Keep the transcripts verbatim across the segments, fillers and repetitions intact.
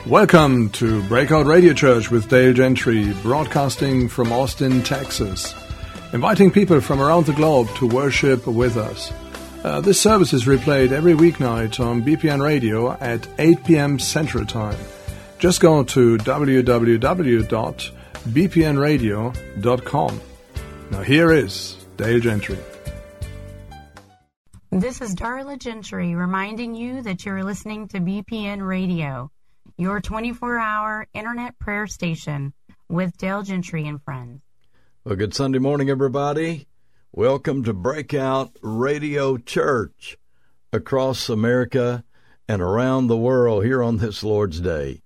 Welcome to Breakout Radio Church with Dale Gentry, broadcasting from Austin, Texas, inviting people from around the globe to worship with us. Uh, this service is replayed every weeknight on B P N Radio at eight p.m. Central Time. Just go to w w w dot b p n radio dot com. Now here is Dale Gentry. This is Darla Gentry reminding you that you're listening to B P N Radio, your twenty-four hour internet prayer station with Dale Gentry and friends. Well, good Sunday morning, everybody. Welcome to Breakout Radio Church across America and around the world here on this Lord's Day.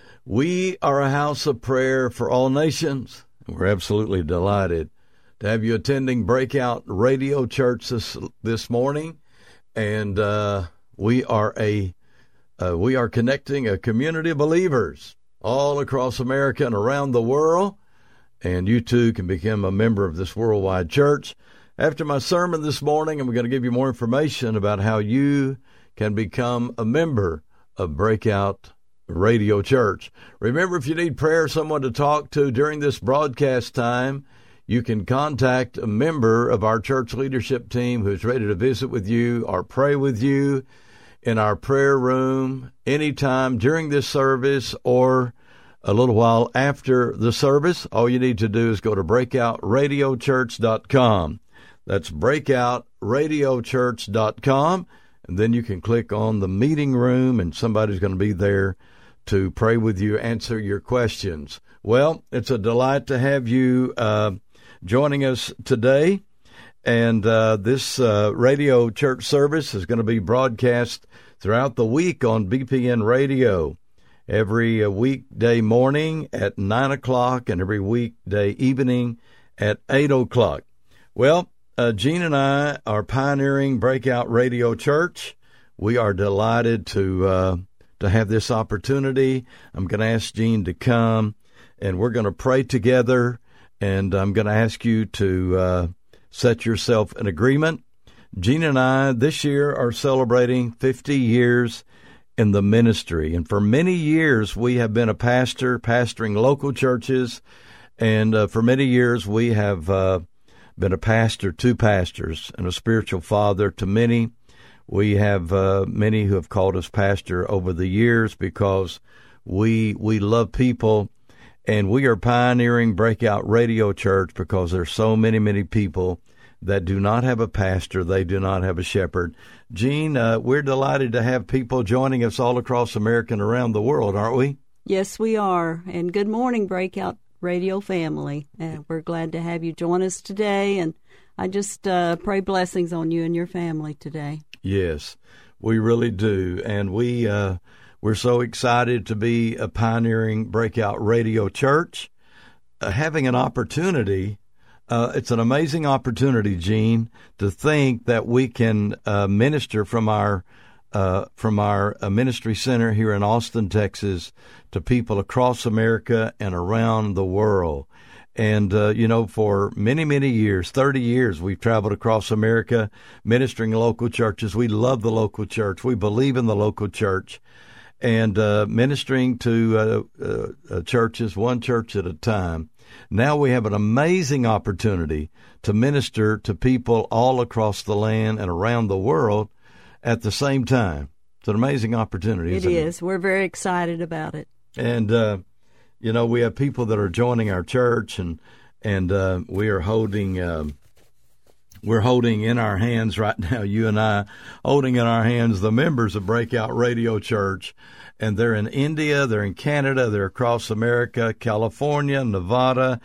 We are a house of prayer for all nations, and we're absolutely delighted to have you attending Breakout Radio Church this this morning. And uh, we are a uh, we are connecting a community of believers all across America and around the world. And you too can become a member of this worldwide church. After my sermon this morning, I'm going to give you more information about how you can become a member of Breakout Radio Church. Remember, if you need prayer, someone to talk to during this broadcast time, you can contact a member of our church leadership team who's ready to visit with you or pray with you in our prayer room anytime during this service or a little while after the service. All you need to do is go to breakout radio church dot com. That's breakout radio church dot com, and then you can click on the meeting room, and somebody's going to be there to pray with you, answer your questions. Well, it's a delight to have you uh, joining us today, and uh, this uh, radio church service is going to be broadcast throughout the week on B P N Radio, every uh, weekday morning at nine o'clock and every weekday evening at eight o'clock. Well, Uh, Gene and I are pioneering Breakout Radio Church. We are delighted to uh, to have this opportunity. I'm going to ask Gene to come, and we're going to pray together, and I'm going to ask you to uh, set yourself in agreement. Gene and I this year are celebrating fifty years in the ministry, and for many years we have been a pastor, pastoring local churches, and uh, for many years we have uh, been a pastor to pastors and a spiritual father to many. We have uh, many who have called us pastor over the years because we we love people, and we are pioneering Breakout Radio Church because there's so many, many people that do not have a pastor. They do not have a shepherd. Gene, uh, we're delighted to have people joining us all across America and around the world, aren't we? Yes, we are. And good morning, Breakout Radio family, and we're glad to have you join us today, and I just uh, pray blessings on you and your family today. Yes, we really do, and we, uh, we're so excited to be a pioneering Breakout Radio Church, uh, having an opportunity. Uh, it's an amazing opportunity, Gene, to think that we can uh, minister from our Uh, from our uh, ministry center here in Austin, Texas, to people across America and around the world. And, uh, you know, for many, many years, thirty years, we've traveled across America ministering in local churches. We love the local church. We believe in the local church. And uh, ministering to uh, uh, churches, one church at a time. Now we have an amazing opportunity to minister to people all across the land and around the world at the same time. It's an amazing opportunity, it isn't it? It is. We're very excited about it. And, uh, you know, we have people that are joining our church, and and uh, we are holding, um, we're holding in our hands right now, you and I, holding in our hands the members of Breakout Radio Church. And they're in India, they're in Canada, they're across America, California, Nevada,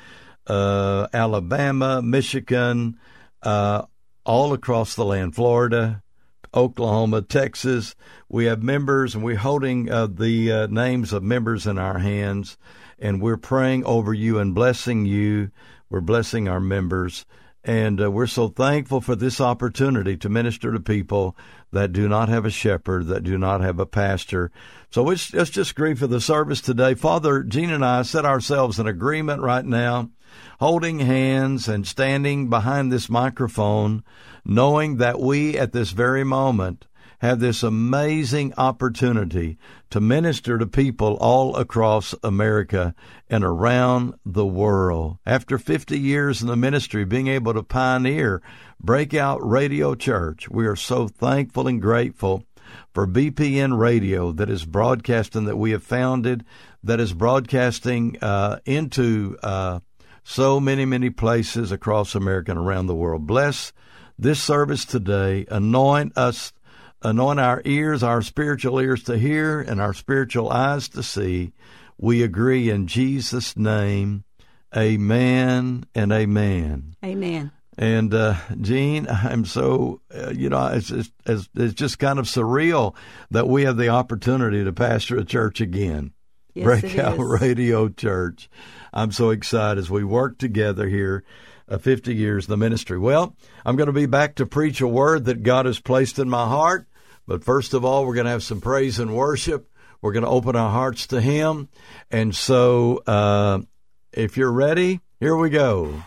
uh, Alabama, Michigan, uh, all across the land, Florida, Oklahoma, Texas. We have members, and we're holding uh, the uh, names of members in our hands, and we're praying over you and blessing you. We're blessing our members, and uh, we're so thankful for this opportunity to minister to people that do not have a shepherd, that do not have a pastor. So let's, let's just agree for the service today. Father, Gene and I set ourselves in agreement right now, holding hands and standing behind this microphone, knowing that we at this very moment have this amazing opportunity to minister to people all across America and around the world. After fifty years in the ministry, being able to pioneer Breakout Radio Church, we are so thankful and grateful for B P N Radio that is broadcasting, that we have founded, that is broadcasting uh, into uh, so many, many places across America and around the world. Bless this service today. Anoint us, anoint our ears, our spiritual ears to hear, and our spiritual eyes to see. We agree in Jesus' name. Amen and amen. Amen. And, uh, Gene, I'm so, uh, you know, it's, it's, it's just kind of surreal that we have the opportunity to pastor a church again. Yes, Breakout Radio Church. I'm so excited as we work together here, uh, fifty years in the ministry. Well, I'm going to be back to preach a word that God has placed in my heart. But first of all, we're going to have some praise and worship. We're going to open our hearts to Him. And so, uh, if you're ready, here we go.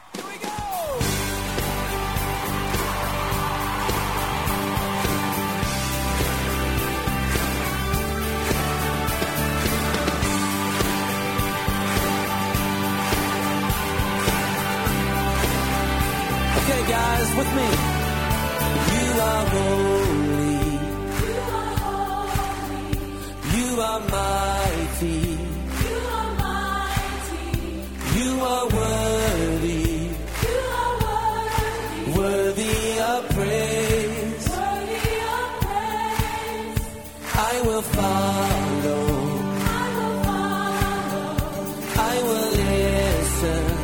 With me, you are holy, you are holy, you are mighty, you are mighty, you are worthy, you are worthy, worthy of praise, worthy of praise. I will follow, I will follow, I will listen.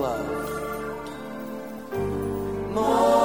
love. More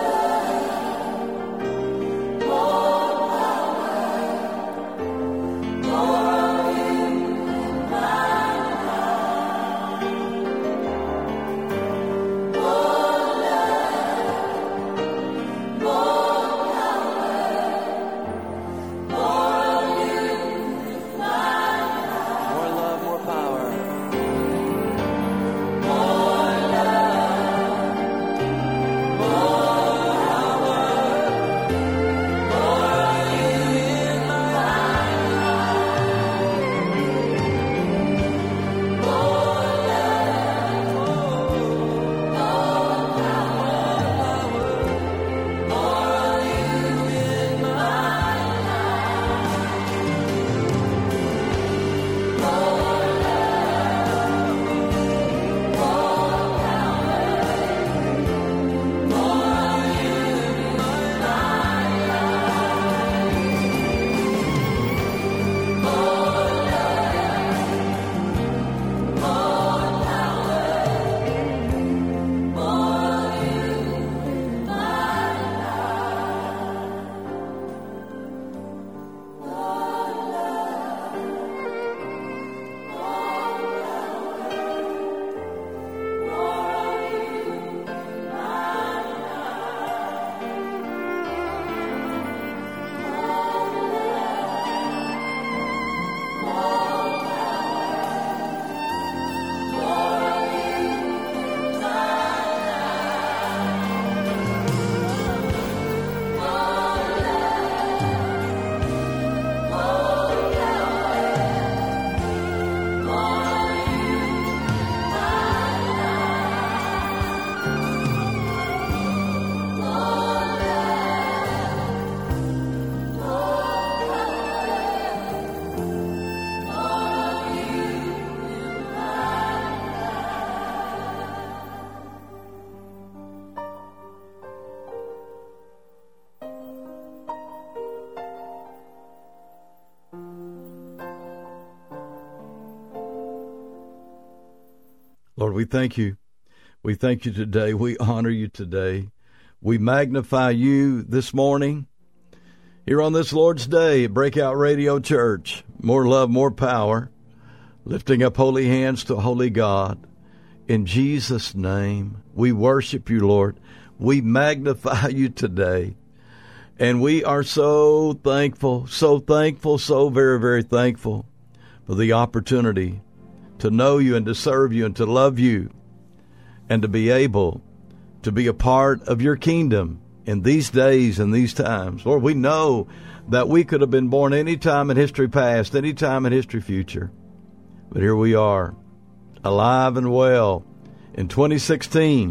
Lord, we thank you. We thank you today. We honor you today. We magnify you this morning here on this Lord's Day at Breakout Radio Church. More love, more power, lifting up holy hands to holy God. In Jesus' name, we worship you, Lord. We magnify you today. And we are so thankful, so thankful, so very, very thankful for the opportunity to know you and to serve you and to love you and to be able to be a part of your kingdom in these days and these times. Lord, we know that we could have been born any time in history past, any time in history future. But here we are, alive and well in twenty sixteen.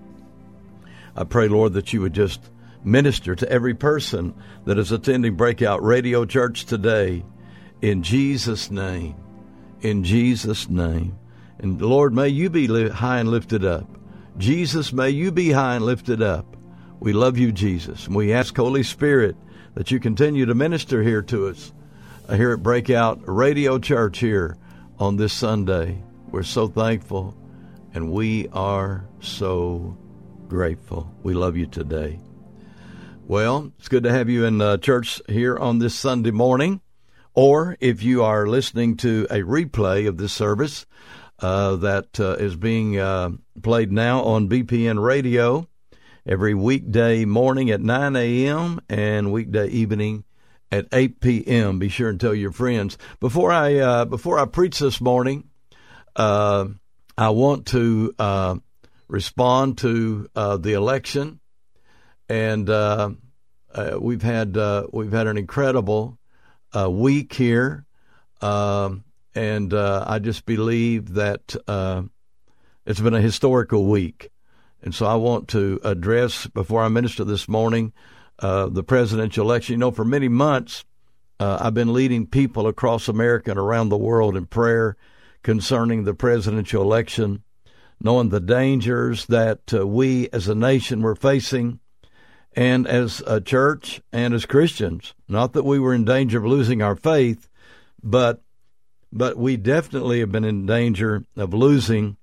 I pray, Lord, that you would just minister to every person that is attending Breakout Radio Church today. In Jesus' name. In Jesus' name. And Lord, may you be high and lifted up. Jesus, may you be high and lifted up. We love you, Jesus. And we ask, Holy Spirit, that you continue to minister here to us, uh, here at Breakout Radio Church here on this Sunday. We're so thankful, and we are so grateful. We love you today. Well, it's good to have you in uh, church here on this Sunday morning. Or if you are listening to a replay of this service uh, that uh, is being uh, played now on B P N Radio every weekday morning at nine a.m. and weekday evening at eight p.m. Be sure and tell your friends. Before I uh, before I preach this morning, uh, I want to uh, respond to uh, the election, and uh, uh, we've had uh, we've had an incredible Uh, week here, um, and uh, I just believe that uh, it's been a historical week. And so I want to address, before I minister this morning, uh, the presidential election. You know, for many months, uh, I've been leading people across America and around the world in prayer concerning the presidential election, knowing the dangers that uh, we as a nation were facing, and as a church and as Christians. Not that we were in danger of losing our faith, but but we definitely have been in danger of losing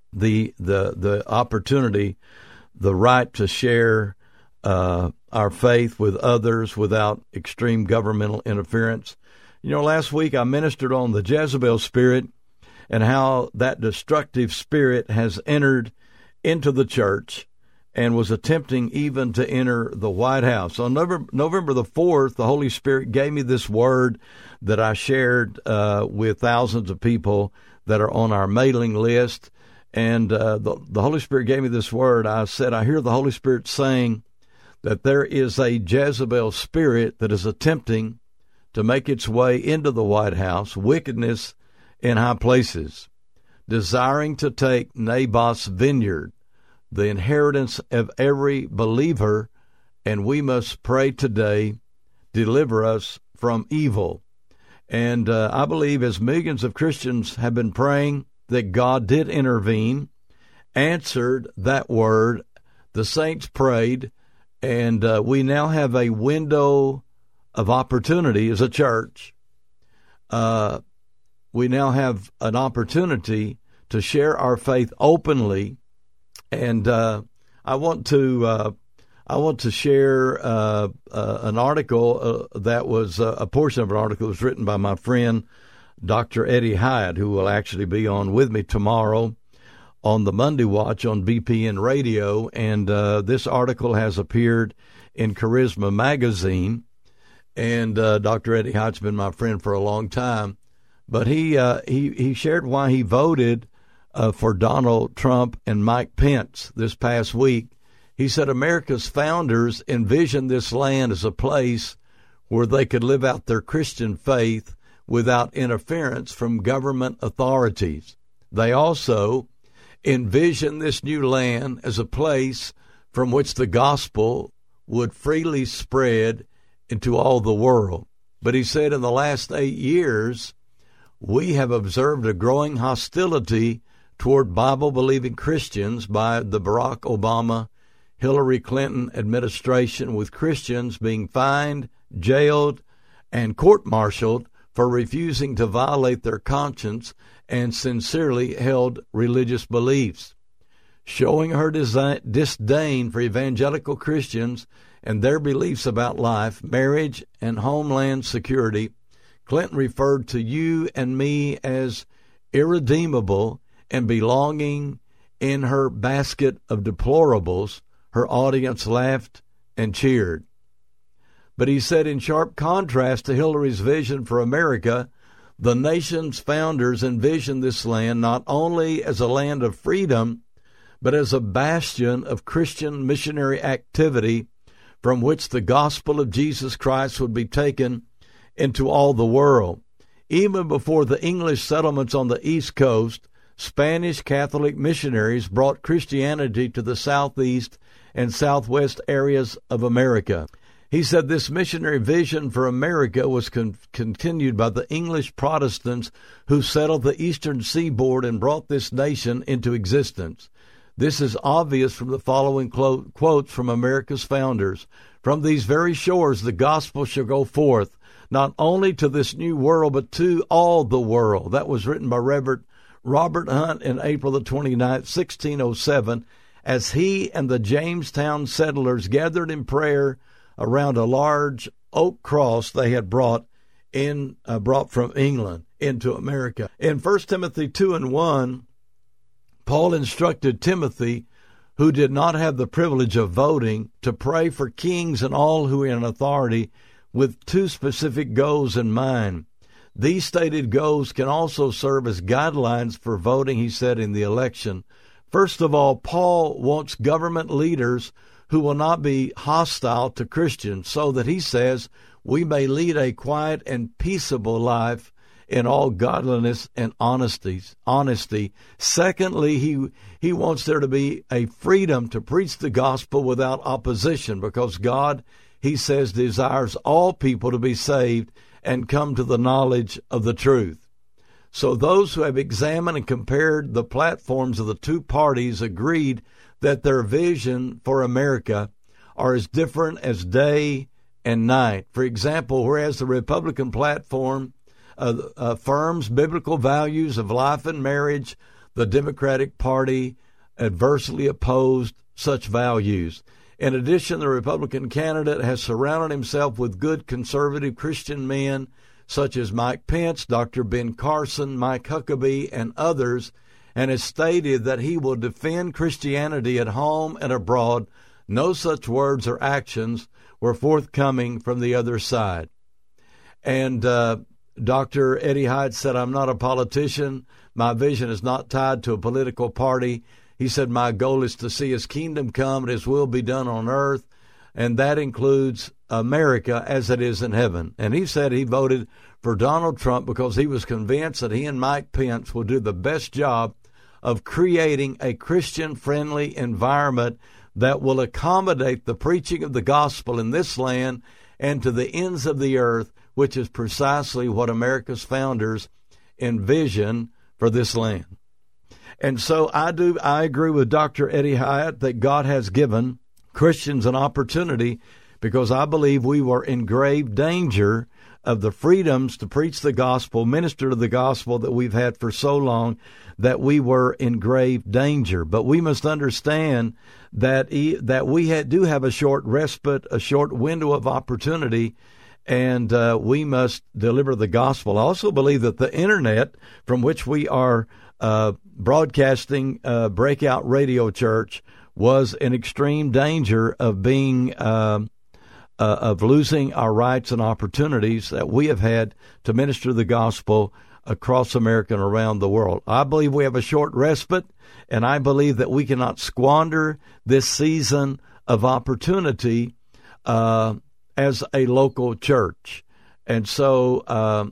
the the the opportunity, the right to share uh, our faith with others without extreme governmental interference. You know, last week I ministered on the Jezebel spirit and how that destructive spirit has entered into the church and was attempting even to enter the White House. On November, November the fourth, the Holy Spirit gave me this word that I shared uh, with thousands of people that are on our mailing list. And uh, the, the Holy Spirit gave me this word. I said, I hear the Holy Spirit saying that there is a Jezebel spirit that is attempting to make its way into the White House, wickedness in high places, desiring to take Naboth's vineyard, the inheritance of every believer, and we must pray today, deliver us from evil. And uh, I believe as millions of Christians have been praying that God did intervene, answered that word, the saints prayed, and uh, we now have a window of opportunity as a church. Uh, we now have an opportunity to share our faith openly. And uh, I want to uh, I want to share uh, uh, an article uh, that was uh, a portion of an article that was written by my friend Doctor Eddie Hyatt, who will actually be on with me tomorrow on the Monday Watch on B P N Radio. And uh, this article has appeared in Charisma Magazine. And uh, Doctor Eddie Hyatt's been my friend for a long time, but he uh, he he shared why he voted Uh, for Donald Trump and Mike Pence this past week. He said America's founders envisioned this land as a place where they could live out their Christian faith without interference from government authorities. They also envisioned this new land as a place from which the gospel would freely spread into all the world. But he said in the last eight years, we have observed a growing hostility toward Bible-believing Christians by the Barack Obama, Hillary Clinton administration, with Christians being fined, jailed, and court-martialed for refusing to violate their conscience and sincerely held religious beliefs. Showing her disdain for evangelical Christians and their beliefs about life, marriage, and homeland security, Clinton referred to you and me as irredeemable and belonging in her basket of deplorables. Her audience laughed and cheered. But he said, in sharp contrast to Hillary's vision for America, the nation's founders envisioned this land not only as a land of freedom, but as a bastion of Christian missionary activity from which the gospel of Jesus Christ would be taken into all the world. Even before the English settlements on the East Coast, Spanish Catholic missionaries brought Christianity to the southeast and southwest areas of America. He said this missionary vision for America was con- continued by the English Protestants who settled the eastern seaboard and brought this nation into existence. This is obvious from the following quote, quotes from America's founders. From these very shores the gospel shall go forth, not only to this new world, but to all the world. That was written by Reverend Robert Hunt in April the twenty-ninth, sixteen oh seven, as he and the Jamestown settlers gathered in prayer around a large oak cross they had brought in uh, brought from England into America. In First Timothy two and one, Paul instructed Timothy, who did not have the privilege of voting, to pray for kings and all who are in authority with two specific goals in mind. These stated goals can also serve as guidelines for voting, he said, in the election. First of all, Paul wants government leaders who will not be hostile to Christians, so that, he says, we may lead a quiet and peaceable life in all godliness and honesty. Honesty. Secondly, he he wants there to be a freedom to preach the gospel without opposition, because God, he says, desires all people to be saved and come to the knowledge of the truth. So those who have examined and compared the platforms of the two parties agreed that their vision for America are as different as day and night. For example, whereas the Republican platform uh, affirms biblical values of life and marriage, the Democratic Party adversely opposed such values. In addition, the Republican candidate has surrounded himself with good conservative Christian men such as Mike Pence, Doctor Ben Carson, Mike Huckabee, and others, and has stated that he will defend Christianity at home and abroad. No such words or actions were forthcoming from the other side. And uh, Doctor Eddie Hyatt said, I'm not a politician. My vision is not tied to a political party. He said, my goal is to see his kingdom come and his will be done on earth, and that includes America as it is in heaven. And he said he voted for Donald Trump because he was convinced that he and Mike Pence will do the best job of creating a Christian-friendly environment that will accommodate the preaching of the gospel in this land and to the ends of the earth, which is precisely what America's founders envisioned for this land. And so I do, I agree with Doctor Eddie Hyatt that God has given Christians an opportunity, because I believe we were in grave danger of the freedoms to preach the gospel, minister to the gospel that we've had for so long, that we were in grave danger. But we must understand that he, that we had, do have a short respite, a short window of opportunity, and uh, we must deliver the gospel. I also believe that the internet, from which we are uh, broadcasting uh, Breakout Radio Church, was in extreme danger of being uh, uh, of losing our rights and opportunities that we have had to minister the gospel across America and around the world. I believe we have a short respite, and I believe that we cannot squander this season of opportunity uh, as a local church. And so uh,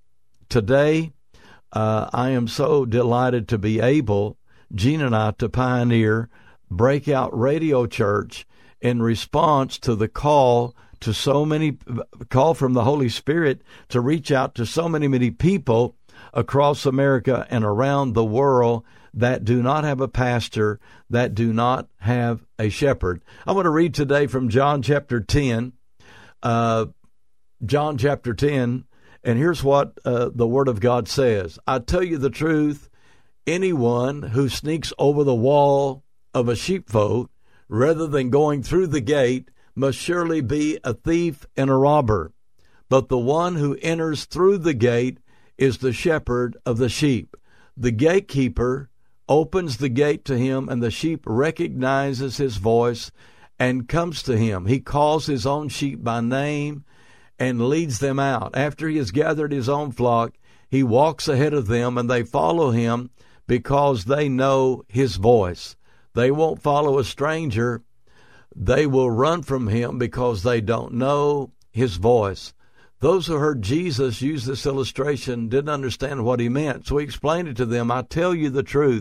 today, uh, I am so delighted to be able, Gene and I, to pioneer Breakout Radio Church in response to the call to so many, call from the Holy Spirit to reach out to so many, many people across America and around the world that do not have a pastor, that do not have a shepherd. I want to read today from John chapter ten, uh, John chapter ten, and here's what uh, the Word of God says. I tell you the truth, anyone who sneaks over the wall of a sheepfold rather than going through the gate must surely be a thief and a robber. But the one who enters through the gate is the shepherd of the sheep. The gatekeeper opens the gate to him, and the sheep recognizes his voice and comes to him. He calls his own sheep by name and leads them out. After he has gathered his own flock, he walks ahead of them, and they follow him because they know his voice. They won't follow a stranger. They will run from him because they don't know his voice. Those who heard Jesus use this illustration didn't understand what he meant, so he explained it to them. I tell you the truth.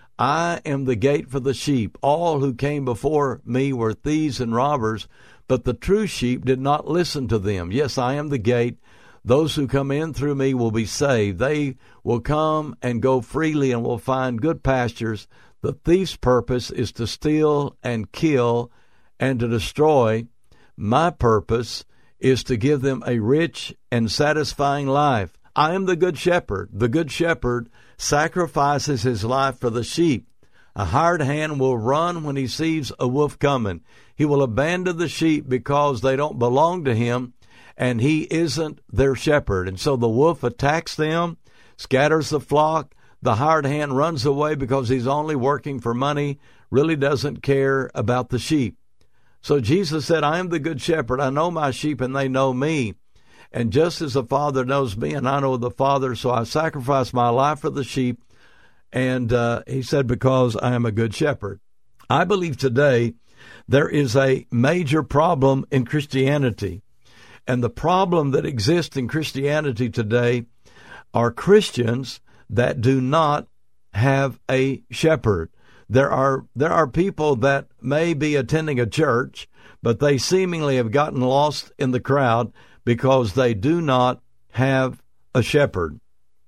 I am the gate for the sheep. All who came before me were thieves and robbers, but the true sheep did not listen to them. Yes, I am the gate. Those who come in through me will be saved. They will come and go freely and will find good pastures. The thief's purpose is to steal and kill and to destroy. My purpose is to give them a rich and satisfying life. I am the good shepherd. The good shepherd sacrifices his life for the sheep. A hired hand will run when he sees a wolf coming. He will abandon the sheep because they don't belong to him, and he isn't their shepherd. And so the wolf attacks them, scatters the flock. The hired hand runs away because he's only working for money, really doesn't care about the sheep. So Jesus said, I am the good shepherd. I know my sheep and they know me. And just as the Father knows me and I know the Father, so I sacrifice my life for the sheep. And uh, he said, because I am a good shepherd. I believe today there is a major problem in Christianity. And the problem that exists in Christianity today are Christians that do not have a shepherd. There are there are people that may be attending a church, but they seemingly have gotten lost in the crowd because they do not have a shepherd.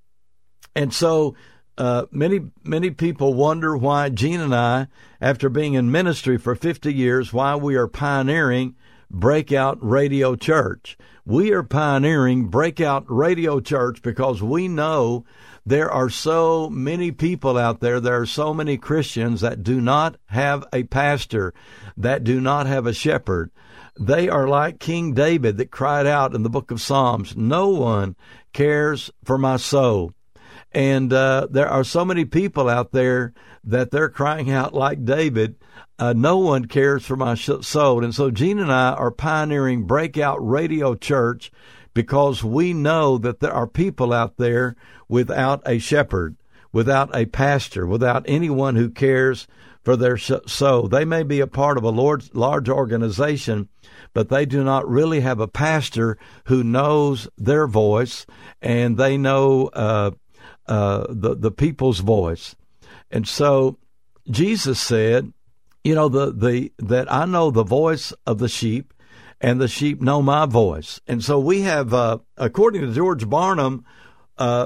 And so uh, many many people wonder why Gene and I, after being in ministry for fifty years, why we are pioneering Breakout Radio Church. We are pioneering Breakout Radio Church because we know There are so many people out there, there are so many Christians that do not have a pastor, that do not have a shepherd. They are like King David that cried out in the book of Psalms, no one cares for my soul. And uh, there are so many people out there that they're crying out like David, uh, no one cares for my soul. And so Gene and I are pioneering Breakout Radio Church because we know that there are people out there without a shepherd, without a pastor, without anyone who cares for their soul. They may be a part of a large, large organization, but they do not really have a pastor who knows their voice, and they know uh, uh, the, the people's voice. And so Jesus said, you know, the, the that I know the voice of the sheep, and the sheep know my voice. And so we have, uh, according to George Barnum, uh,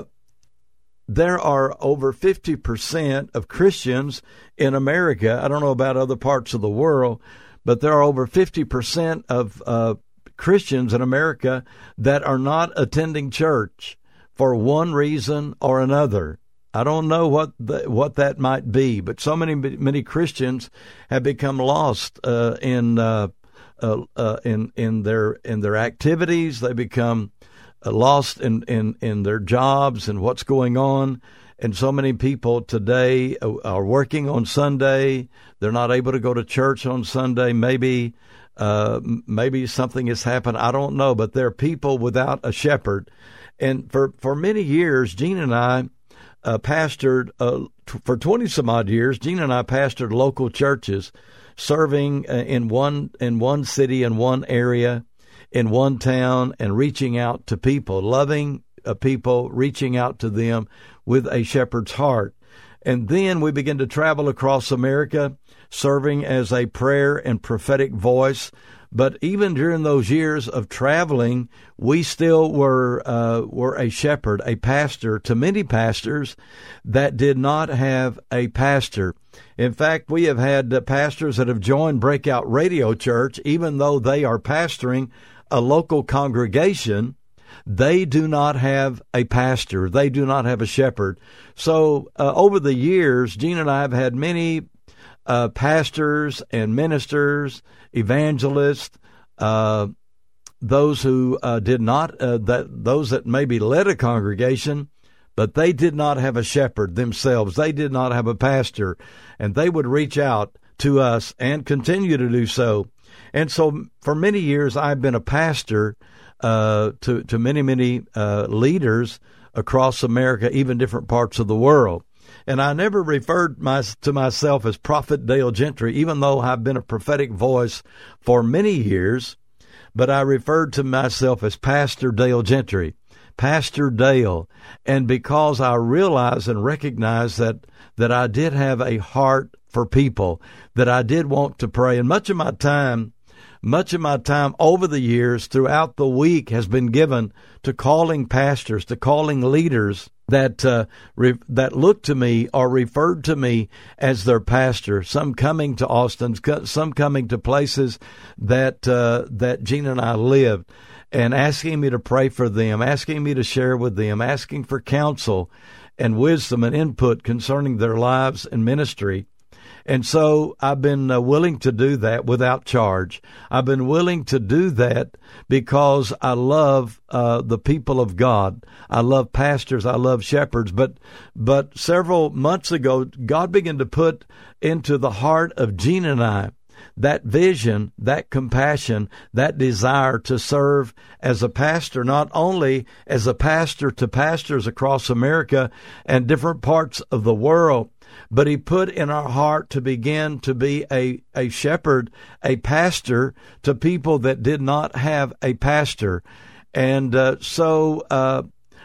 there are over fifty percent of Christians in America. I don't know about other parts of the world, but there are over fifty percent of uh, Christians in America that are not attending church for one reason or another. I don't know what the, what that might be, but so many many Christians have become lost uh, in uh, uh, uh, in in their in their activities. They become uh, lost in, in, in their jobs and what's going on. And so many people today are working on Sunday. They're not able to go to church on Sunday. Maybe uh, maybe something has happened. I don't know, but there are people without a shepherd. And for for many years, Gene and I. Uh, pastored uh, t- for twenty some odd years. Gene and I pastored local churches, serving uh, in one in one city, in one area, in one town, and reaching out to people, loving uh, people, reaching out to them with a shepherd's heart. And then we began to travel across America, serving as a prayer and prophetic voice. But even during those years of traveling, we still were uh, were a shepherd, a pastor to many pastors that did not have a pastor. In fact, we have had uh, pastors that have joined Breakout Radio Church, even though they are pastoring a local congregation. They do not have a pastor. They do not have a shepherd. So uh, over the years, Gene and I have had many Uh, pastors and ministers, evangelists, uh, those who uh, did not, uh, that those that maybe led a congregation, but they did not have a shepherd themselves. They did not have a pastor, and they would reach out to us and continue to do so. And so for many years, I've been a pastor uh, to, to many, many uh, leaders across America, even different parts of the world. And I never referred my, to myself as Prophet Dale Gentry, even though I've been a prophetic voice for many years, but I referred to myself as Pastor Dale Gentry, Pastor Dale. And because I realized and recognized that, that I did have a heart for people, that I did want to pray. And much of my time, much of my time over the years throughout the week has been given to calling pastors, to calling leaders that uh, re- that look to me or referred to me as their pastor. Some coming to Austin, some coming to places that uh, that Gene and I lived, and asking me to pray for them, asking me to share with them, asking for counsel and wisdom and input concerning their lives and ministry. And so I've been uh, willing to do that without charge. I've been willing to do that because I love uh, the people of God. I love pastors. I love shepherds. But but several months ago, God began to put into the heart of Gene and I that vision, that compassion, that desire to serve as a pastor, not only as a pastor to pastors across America and different parts of the world, but he put in our heart to begin to be a, a shepherd, a pastor to people that did not have a pastor. And uh, so uh,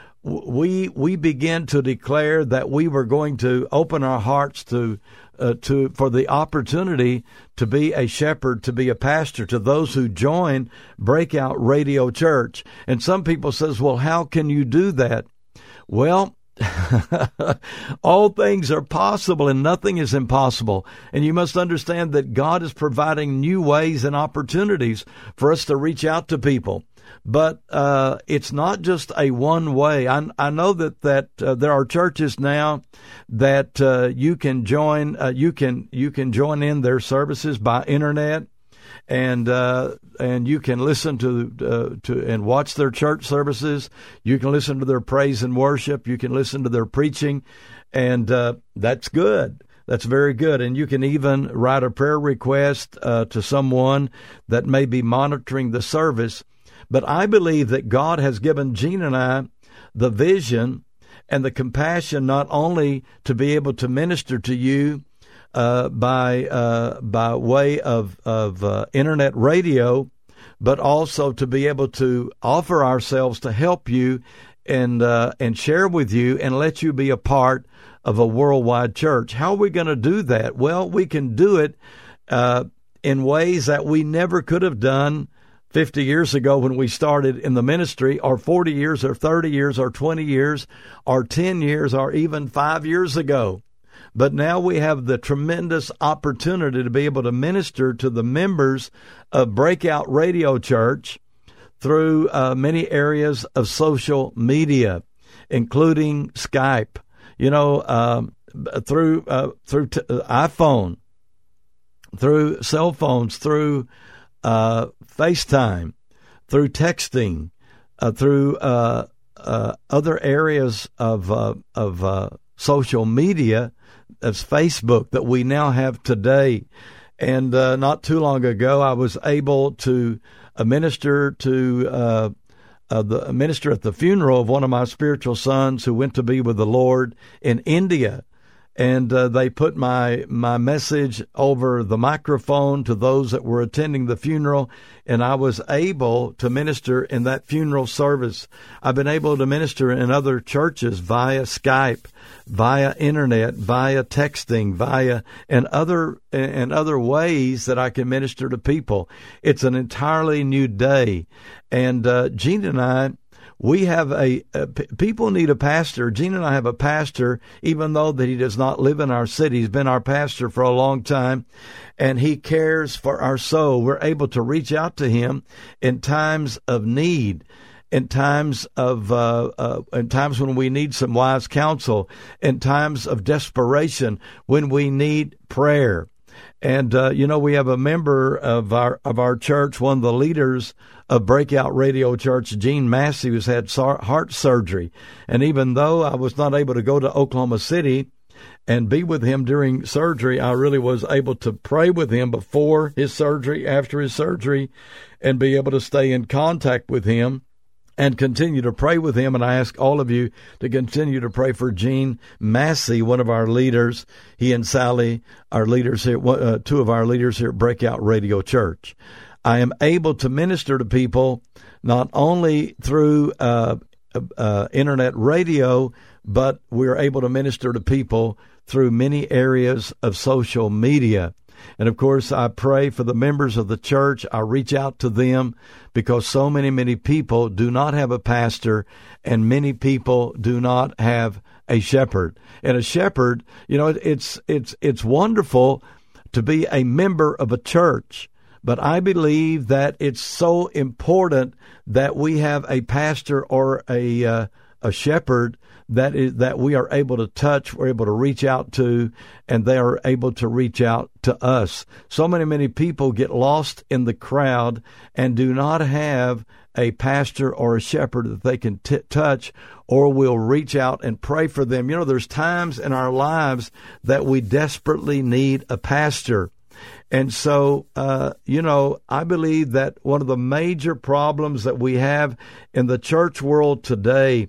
we we began to declare that we were going to open our hearts to uh, to for the opportunity to be a shepherd, to be a pastor to those who join Breakout Radio Church. And some people says, well, how can you do that? Well, all things are possible and nothing is impossible. And you must understand that God is providing new ways and opportunities for us to reach out to people. But uh, it's not just a one way. I, I know that that uh, there are churches now that uh, you can join. Uh, you can you can join in their services by internet, and uh, and you can listen to uh, to and watch their church services. You can listen to their praise and worship. You can listen to their preaching, and uh, that's good. That's very good. And you can even write a prayer request uh, to someone that may be monitoring the service. But I believe that God has given Gene and I the vision and the compassion not only to be able to minister to you uh, by uh, by way of of uh, internet radio, but also to be able to offer ourselves to help you and uh, and share with you and let you be a part of a worldwide church. How are we going to do that? Well, we can do it uh, in ways that we never could have done fifty years ago when we started in the ministry, or forty years, or thirty years, or twenty years, or ten years, or even five years ago. But now we have the tremendous opportunity to be able to minister to the members of Breakout Radio Church through uh, many areas of social media, including Skype, you know, um, through uh, through t- iPhone, through cell phones, through Uh, FaceTime, through texting, uh, through uh, uh, other areas of uh, of uh, social media, as Facebook that we now have today. And uh, not too long ago, I was able to uh, minister to uh, uh, the minister at the funeral of one of my spiritual sons who went to be with the Lord in India. And uh, they put my my message over the microphone to those that were attending the funeral, and I was able to minister in that funeral service. I've been able to minister in other churches via Skype, via internet, via texting, via and other and other ways that I can minister to people. It's an entirely new day, and uh, Gene and I. We have a, a, people need a pastor. Gene and I have a pastor, even though that he does not live in our city. He's been our pastor for a long time, and he cares for our soul. We're able to reach out to him in times of need, in times of, uh, uh, in times when we need some wise counsel, in times of desperation, when we need prayer. And, uh, you know, we have a member of our, of our church, one of the leaders of Breakout Radio Church, Gene Massey, who's had heart surgery. And even though I was not able to go to Oklahoma City and be with him during surgery, I really was able to pray with him before his surgery, after his surgery, and be able to stay in contact with him and continue to pray with him. And I ask all of you to continue to pray for Gene Massey, one of our leaders. He and Sally, our leaders here, uh, two of our leaders here at Breakout Radio Church. I am able to minister to people not only through uh, uh, internet radio, but we're able to minister to people through many areas of social media. And, of course, I pray for the members of the church. I reach out to them because so many, many people do not have a pastor, and many people do not have a shepherd. And a shepherd, you know, it's it's it's wonderful to be a member of a church, but I believe that it's so important that we have a pastor or a uh, a shepherd that is that we are able to touch, we're able to reach out to, and they are able to reach out to us. So many, many people get lost in the crowd and do not have a pastor or a shepherd that they can t- touch or will reach out and pray for them. You know, there's times in our lives that we desperately need a pastor. And so, uh, you know, I believe that one of the major problems that we have in the church world today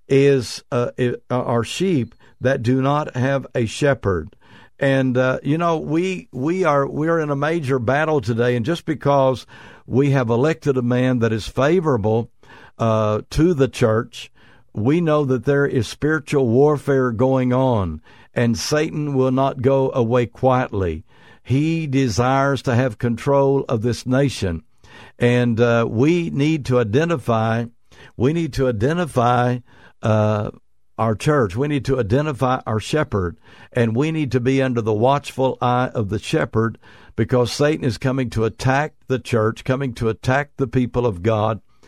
is uh, our sheep that do not have a shepherd. And, uh, you know, we we are we're in a major battle today. And just because we have elected a man that is favorable uh, to the church, we know that there is spiritual warfare going on, and Satan will not go away quietly. He desires to have control of this nation. And uh, we need to identify, we need to identify uh, our church. We need to identify our shepherd, and we need to be under the watchful eye of the shepherd, because Satan is coming to attack the church, coming to attack the people of God.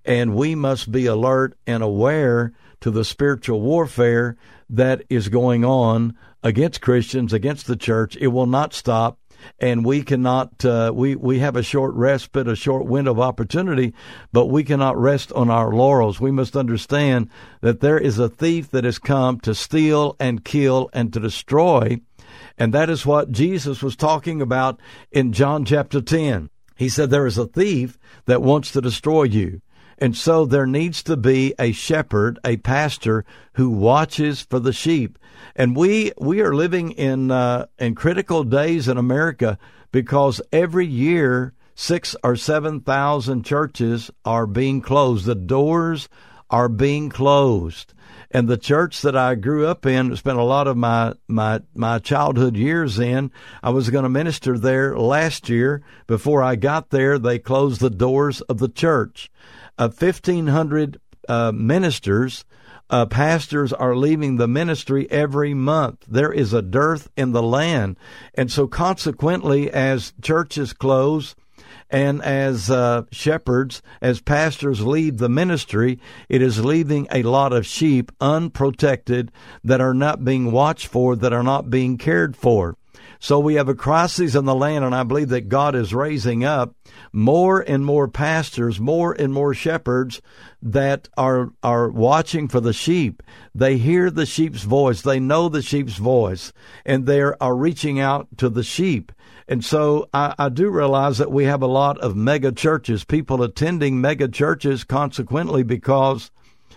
and we must be alert and aware to the spiritual warfare that is going on against Christians, against the church. It will not stop, and we cannot, uh, we, we have a short respite, a short window of opportunity, but we cannot rest on our laurels. We must understand that there is a thief that has come to steal and kill and to destroy, and that is what Jesus was talking about in John chapter ten. He said there is a thief that wants to destroy you. And so there needs to be a shepherd, a pastor who watches for the sheep. And we we are living in uh, in critical days in America, because every year six or seven thousand churches are being closed. The doors are being closed. And the church that I grew up in, spent a lot of my my my childhood years in, I was going to minister there last year. Before I got there, they closed the doors of the church. Uh, fifteen hundred uh, ministers, uh, pastors are leaving the ministry every month. There is a dearth in the land. And so consequently, as churches close and as uh, shepherds, as pastors leave the ministry, it is leaving a lot of sheep unprotected that are not being watched for, that are not being cared for. So we have a crisis in the land, and I believe that God is raising up more and more pastors, more and more shepherds that are are watching for the sheep. They hear the sheep's voice. They know the sheep's voice, and they are reaching out to the sheep. And so I, I do realize that we have a lot of mega churches, people attending mega churches consequently because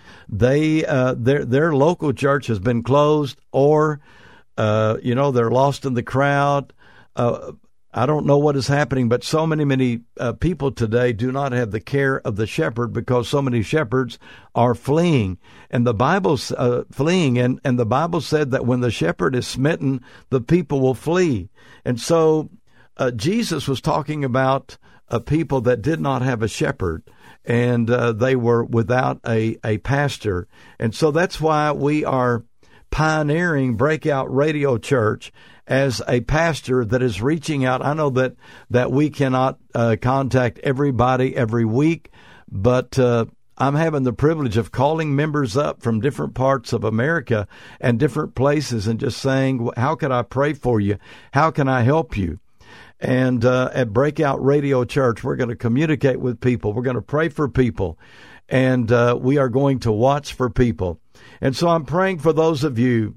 they uh, their their local church has been closed, or Uh, you know, they're lost in the crowd. Uh, I don't know what is happening, but so many, many uh, people today do not have the care of the shepherd because so many shepherds are fleeing. And the Bible's uh, fleeing, and, and the Bible said that when the shepherd is smitten, the people will flee. And so uh, Jesus was talking about uh, people that did not have a shepherd, and uh, they were without a, a pastor. And so that's why we are pioneering Breakout Radio Church as a pastor that is reaching out. I know that, that we cannot uh, contact everybody every week, but uh, I'm having the privilege of calling members up from different parts of America and different places and just saying, how can I pray for you? How can I help you? And uh, at Breakout Radio Church, we're going to communicate with people. We're going to pray for people, and uh, we are going to watch for people. And so I'm praying for those of you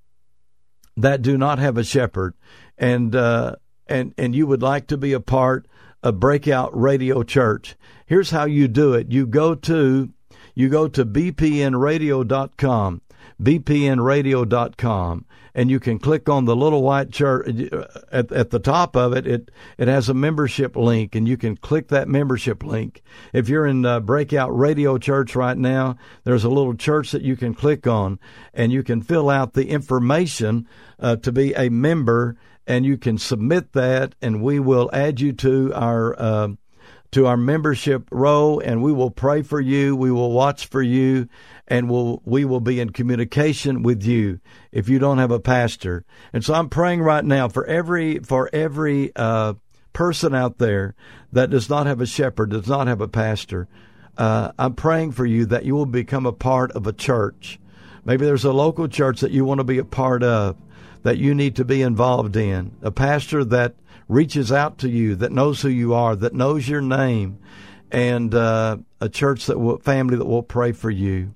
that do not have a shepherd, and uh, and and you would like to be a part of Breakout Radio Church. Here's how you do it. You go to you go to b p n radio dot com, b p n radio dot com, and you can click on the little white church at, at the top of it. It it has a membership link, and you can click that membership link. If you're in uh, Breakout Radio Church right now, there's a little church that you can click on, and you can fill out the information uh, to be a member, and you can submit that, and we will add you to our uh, to our membership row, and we will pray for you. We will watch for you, and we'll, we will be in communication with you if you don't have a pastor. And so I'm praying right now for every for every uh, person out there that does not have a shepherd, does not have a pastor. Uh, I'm praying for you that you will become a part of a church. Maybe there's a local church that you want to be a part of, that you need to be involved in, a pastor that reaches out to you, that knows who you are, that knows your name, and uh, a church that will, family that will pray for you.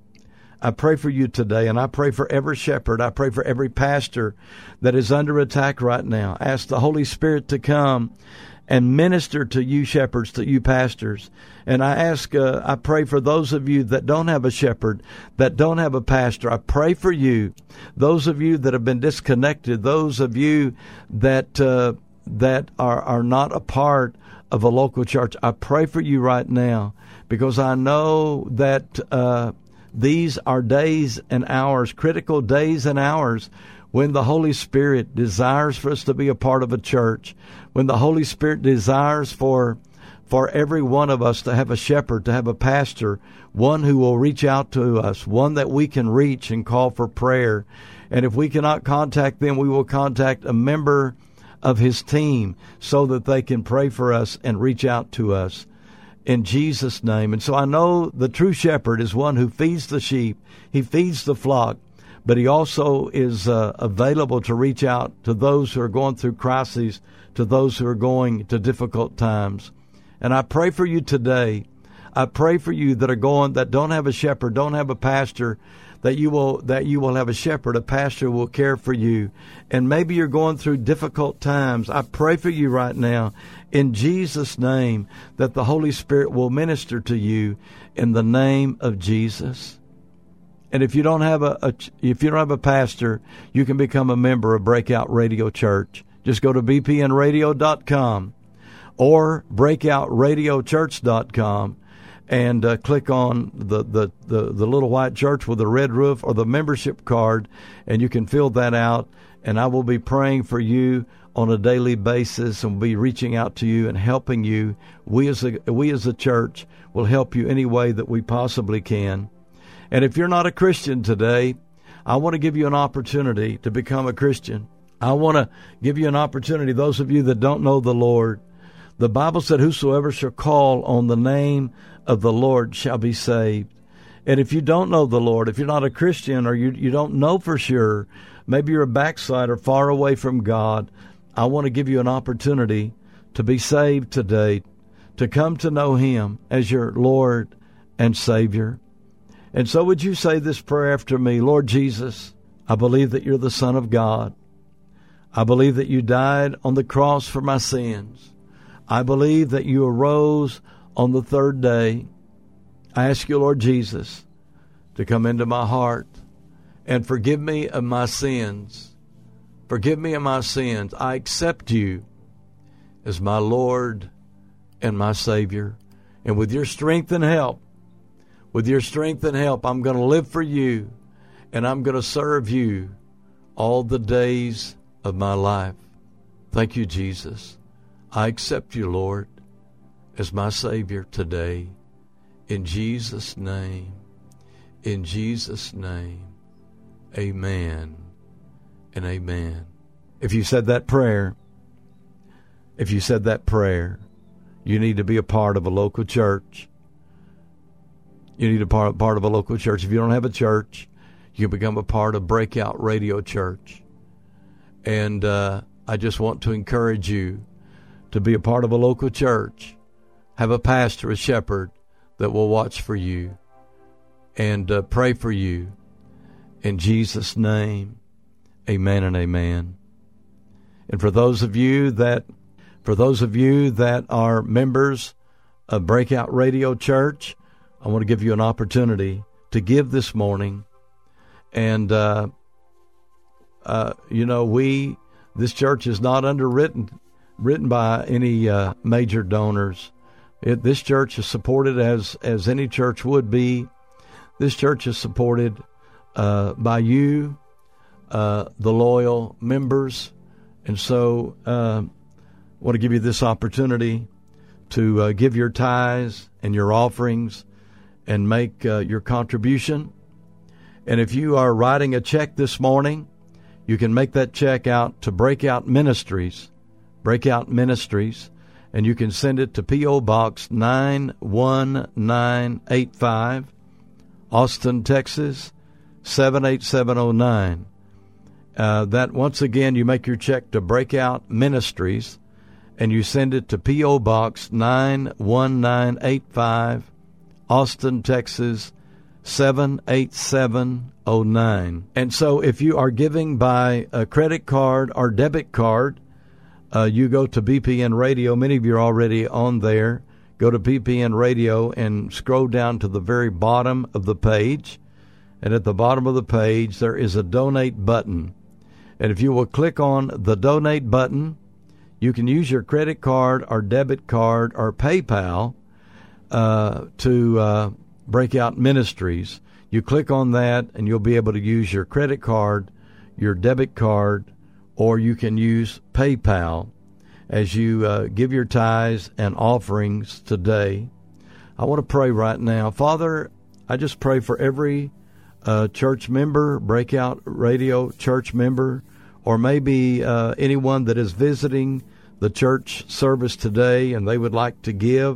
I pray for you today, and I pray for every shepherd. I pray for every pastor that is under attack right now. Ask the Holy Spirit to come and minister to you shepherds, to you pastors. And I ask, uh, I pray for those of you that don't have a shepherd, that don't have a pastor. I pray for you, those of you that have been disconnected, those of you that uh, that are, are not a part of a local church. I pray for you right now, because I know that uh, these are days and hours, critical days and hours, when the Holy Spirit desires for us to be a part of a church, when the Holy Spirit desires for for every one of us to have a shepherd, to have a pastor, one who will reach out to us, one that we can reach and call for prayer. And if we cannot contact them, we will contact a member of his team so that they can pray for us and reach out to us. in Jesus' name. And so I know the true shepherd is one who feeds the sheep. He feeds the flock, but he also is uh, available to reach out to those who are going through crises, to those who are going to difficult times. And I pray for you today. I pray for you that are going, that don't have a shepherd, don't have a pastor, that you will, that you will have a shepherd, a pastor who will care for you. And maybe you're going through difficult times. I pray for you right now in Jesus' name that the Holy Spirit will minister to you in the name of Jesus. And if you don't have a, a if you don't have a pastor, you can become a member of Breakout Radio Church. Just go to b p n radio dot com or breakout radio church dot com and uh, click on the, the, the, the little white church with the red roof or the membership card, and you can fill that out. And I will be praying for you on a daily basis and will be reaching out to you and helping you. We as a, we as a church will help you any way that we possibly can. And if you're not a Christian today, I want to give you an opportunity to become a Christian. I want to give you an opportunity, those of you that don't know the Lord. The Bible said, whosoever shall call on the name of the Lord shall be saved. And if you don't know the Lord, if you're not a Christian or you, you don't know for sure, maybe you're a backslider far away from God, I want to give you an opportunity to be saved today, to come to know Him as your Lord and Savior. And so would you say this prayer after me? Lord Jesus, I believe that you're the Son of God. I believe that you died on the cross for my sins. I believe that you arose on the third day. I ask you, Lord Jesus, to come into my heart and forgive me of my sins. Forgive me of my sins. I accept you as my Lord and my Savior. And with your strength and help, with your strength and help, I'm going to live for you, and I'm going to serve you all the days of my life. Thank you, Jesus. I accept you, Lord, as my Savior today. In Jesus' name, in Jesus' name, amen and amen. If you said that prayer, if you said that prayer, you need to be a part of a local church. You need to be part, part of a local church. If you don't have a church, you can become a part of Breakout Radio Church. And uh, I just want to encourage you to be a part of a local church. Have a pastor, a shepherd that will watch for you and uh, pray for you. In Jesus' name, amen and amen. And for those of you that, for those of you that are members of Breakout Radio Church, I want to give you an opportunity to give this morning. And, uh, uh, you know, we, this church is not underwritten written by any uh, major donors. It, this church is supported as, as any church would be. This church is supported uh, by you, uh, the loyal members. And so uh, I want to give you this opportunity to uh, give your tithes and your offerings and make uh, your contribution. And if you are writing a check this morning, you can make that check out to Breakout Ministries, Breakout Ministries, and you can send it to P O. Box nine one nine eight five, Austin, Texas, seven eight seven oh nine. Uh, that, once again, you make your check to Breakout Ministries, and you send it to P O. Box nine one nine eight five, Austin, Texas, seven eight seven oh nine. And so if you are giving by a credit card or debit card, uh, you go to B P N Radio. Many of you are already on there. Go to B P N Radio and scroll down to the very bottom of the page. And at the bottom of the page, there is a donate button. And if you will click on the donate button, you can use your credit card or debit card or PayPal Uh, to uh, Breakout Ministries. You click on that and you'll be able to use your credit card, your debit card, or you can use PayPal as you uh, give your tithes and offerings today. I want to pray right now. Father, I just pray for every uh, church member, Breakout Radio church member, or maybe uh, anyone that is visiting the church service today and they would like to give.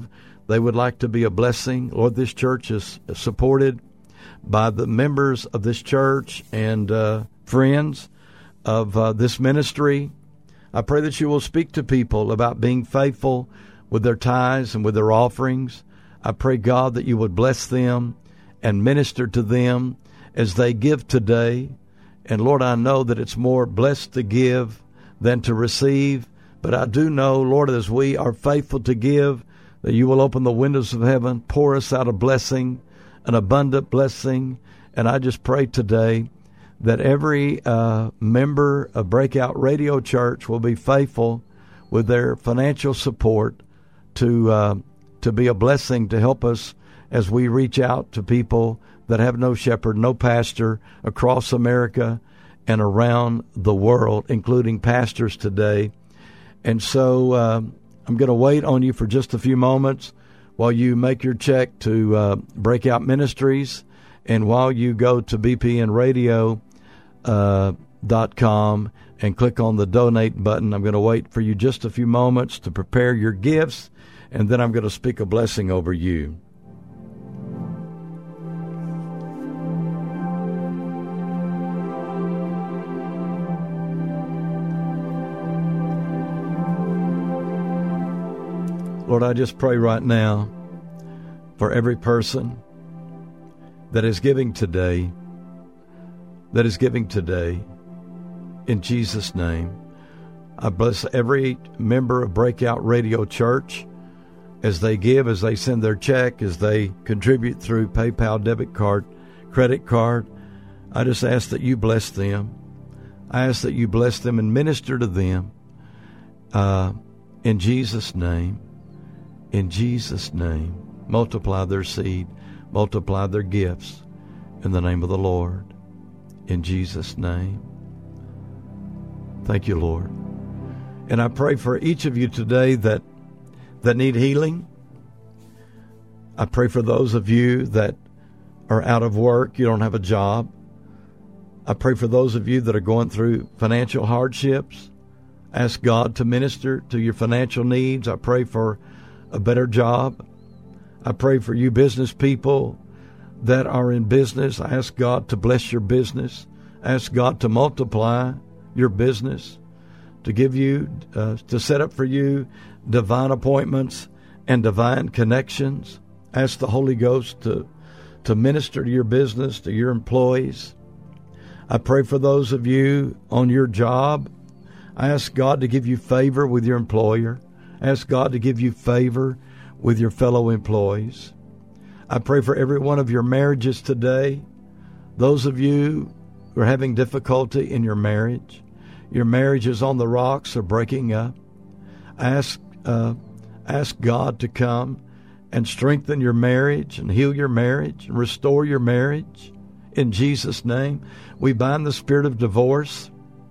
they would like to be a blessing. Lord, this church is supported by the members of this church and uh, friends of uh, this ministry. I pray that you will speak to people about being faithful with their tithes and with their offerings. I pray, God, that you would bless them and minister to them as they give today. And Lord, I know that it's more blessed to give than to receive. But I do know, Lord, as we are faithful to give, that you will open the windows of heaven, pour us out a blessing, an abundant blessing. And I just pray today that every uh, member of Breakout Radio Church will be faithful with their financial support to uh, to be a blessing to help us as we reach out to people that have no shepherd, no pastor across America and around the world, including pastors today. And so uh, I'm going to wait on you for just a few moments while you make your check to uh, Breakout Ministries, and while you go to b p n radio dot com and click on the donate button. I'm going to wait for you just a few moments to prepare your gifts, and then I'm going to speak a blessing over you. Lord, I just pray right now for every person that is giving today, that is giving today, in Jesus' name. I bless every member of Breakout Radio Church as they give, as they send their check, as they contribute through PayPal, debit card, credit card. I just ask that you bless them. I ask that you bless them and minister to them uh, in Jesus' name. In Jesus' name, multiply their seed, multiply their gifts in the name of the Lord. In Jesus' name. Thank you, Lord. And I pray for each of you today that that need healing. I pray for those of you that are out of work, you don't have a job. I pray for those of you that are going through financial hardships. Ask God to minister to your financial needs. I pray for a better job. I pray for you business people that are in business. I ask God to bless your business. I ask God to multiply your business, to give you, uh, to set up for you divine appointments and divine connections. Ask the Holy Ghost to, to minister to your business, to your employees. I pray for those of you on your job. I ask God to give you favor with your employer. Ask God to give you favor with your fellow employees. I pray for every one of your marriages today. Those of you who are having difficulty in your marriage, your marriage is on the rocks or breaking up. Ask, uh, ask God to come and strengthen your marriage and heal your marriage and restore your marriage. In Jesus' name, we bind the spirit of divorce.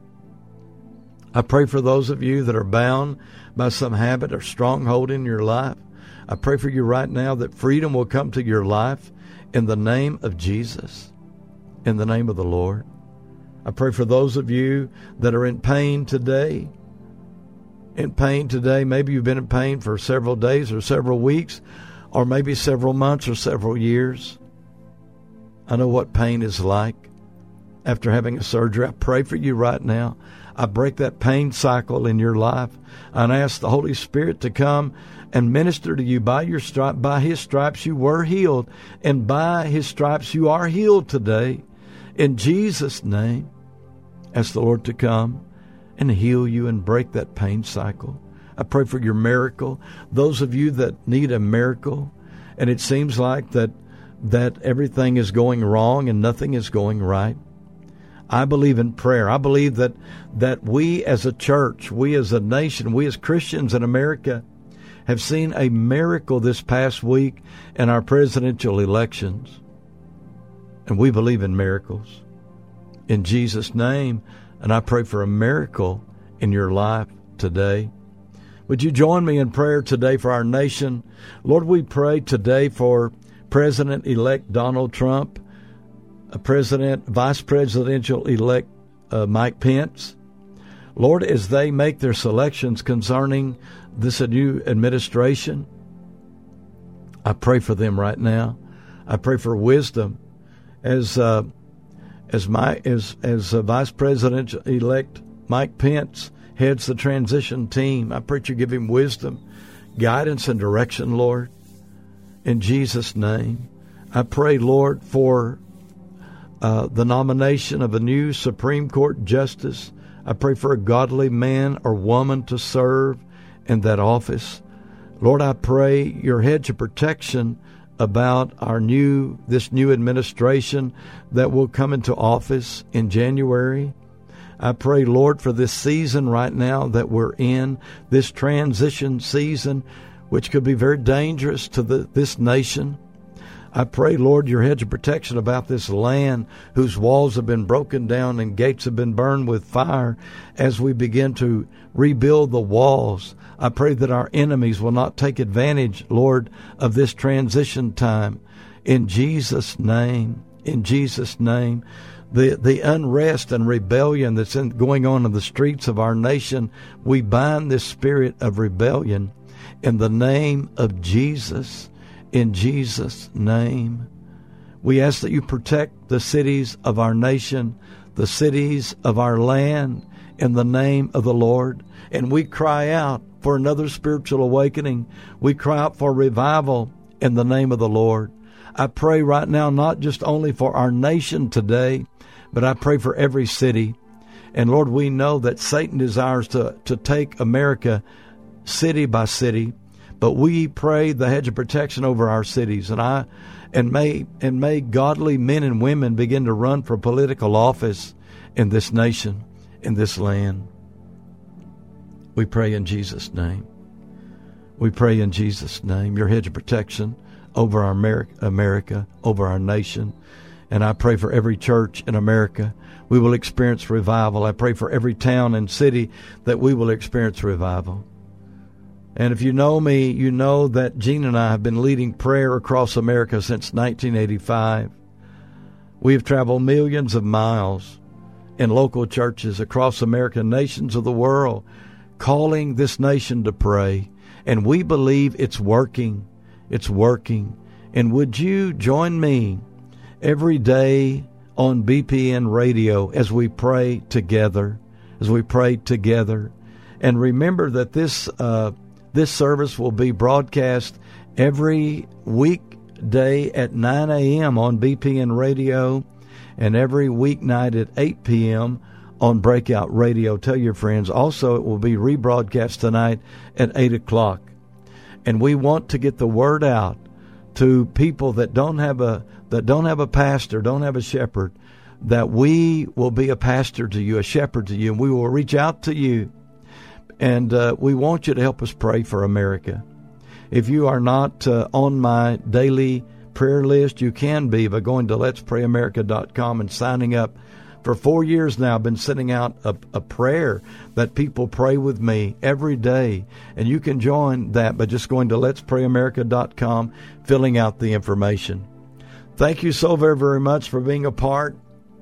I pray for those of you that are bound by some habit or stronghold in your life. I pray for you right now that freedom will come to your life in the name of Jesus, in the name of the Lord. I pray for those of you that are in pain today. In pain today, maybe you've been in pain for several days or several weeks, or maybe several months or several years. I know what pain is like after having a surgery. I pray for you right now. I break that pain cycle in your life, and I ask the Holy Spirit to come and minister to you. By your stripe, by His stripes you were healed, and by His stripes you are healed today. In Jesus' name, ask the Lord to come and heal you and break that pain cycle. I pray for your miracle. Those of you that need a miracle, and it seems like that that everything is going wrong and nothing is going right. I believe in prayer. I believe that that we as a church, we as a nation, we as Christians in America have seen a miracle this past week in our presidential elections. And we believe in miracles. In Jesus' name, and I pray for a miracle in your life today. Would you join me in prayer today for our nation? Lord, we pray today for President-elect Donald Trump, President, Vice Presidential-elect uh, Mike Pence. Lord, as they make their selections concerning this new administration, I pray for them right now. I pray for wisdom as uh, as my as as uh, Vice President elect Mike Pence heads the transition team. I pray you give him wisdom, guidance, and direction, Lord. In Jesus' name, I pray, Lord, for uh, the nomination of a new Supreme Court justice. I pray for a godly man or woman to serve in that office. Lord, I pray your hedge of protection about our new this new administration that will come into office in January. I pray, Lord, for this season right now that we're in, this transition season, which could be very dangerous to the, this nation. I pray, Lord, your hedge of protection about this land whose walls have been broken down and gates have been burned with fire as we begin to rebuild the walls. I pray that our enemies will not take advantage, Lord, of this transition time. In Jesus' name, in Jesus' name, the, the unrest and rebellion that's in, going on in the streets of our nation, we bind this spirit of rebellion in the name of Jesus. In Jesus' name, we ask that you protect the cities of our nation, the cities of our land, in the name of the Lord. And we cry out for another spiritual awakening. We cry out for revival in the name of the Lord. I pray right now, not just only for our nation today, but I pray for every city. And Lord, we know that Satan desires to, to take America city by city. But we pray the hedge of protection over our cities, and I, and may and may godly men and women begin to run for political office in this nation, in this land. We pray in Jesus' name. We pray in Jesus' name. Your hedge of protection over our America, America, over our nation, and I pray for every church in America. We will experience revival. I pray for every town and city that we will experience revival. And if you know me, you know that Gene and I have been leading prayer across America since nineteen eighty-five. We have traveled millions of miles in local churches across America, nations of the world, calling this nation to pray. And we believe it's working. It's working. And would you join me every day on B P N Radio as we pray together, as we pray together? And remember that this uh This service will be broadcast every weekday at nine a.m. on B P N Radio and every weeknight at eight p.m. on Breakout Radio. Tell your friends. Also, it will be rebroadcast tonight at eight o'clock. And we want to get the word out to people that don't have a that don't have a pastor, don't have a shepherd, that we will be a pastor to you, a shepherd to you, and we will reach out to you. And uh, we want you to help us pray for America. If you are not uh, on my daily prayer list, you can be by going to lets pray america dot com and signing up. For four years now, I've been sending out a, a prayer that people pray with me every day. And you can join that by just going to lets pray america dot com, filling out the information. Thank you so very, very much for being a part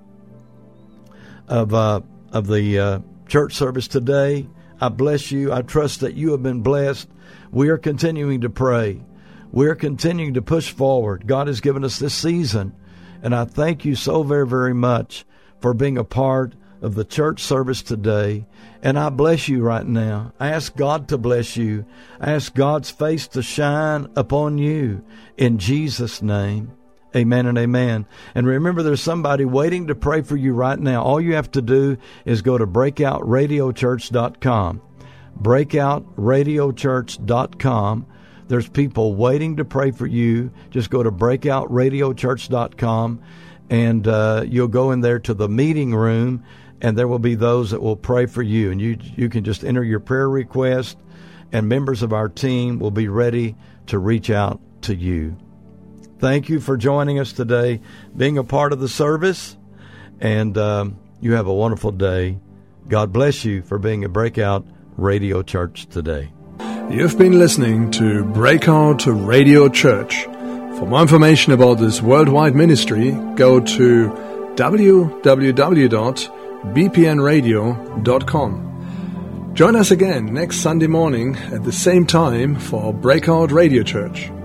of, uh, of the uh, church service today. I bless you. I trust that you have been blessed. We are continuing to pray. We are continuing to push forward. God has given us this season, and I thank you so very, very much for being a part of the church service today. And I bless you right now. I ask God to bless you. I ask God's face to shine upon you in Jesus' name. Amen and amen. And remember, there's somebody waiting to pray for you right now. All you have to do is go to breakout radio church dot com. breakout radio church dot com. There's people waiting to pray for you. Just go to breakout radio church dot com, and uh, you'll go in there to the meeting room, and there will be those that will pray for you. And you, you can just enter your prayer request, and members of our team will be ready to reach out to you. Thank you for joining us today, being a part of the service, and um, you have a wonderful day. God bless you for being a Breakout Radio Church today. You've been listening to Breakout Radio Church. For more information about this worldwide ministry, go to w w w dot b p n radio dot com. Join us again next Sunday morning at the same time for Breakout Radio Church.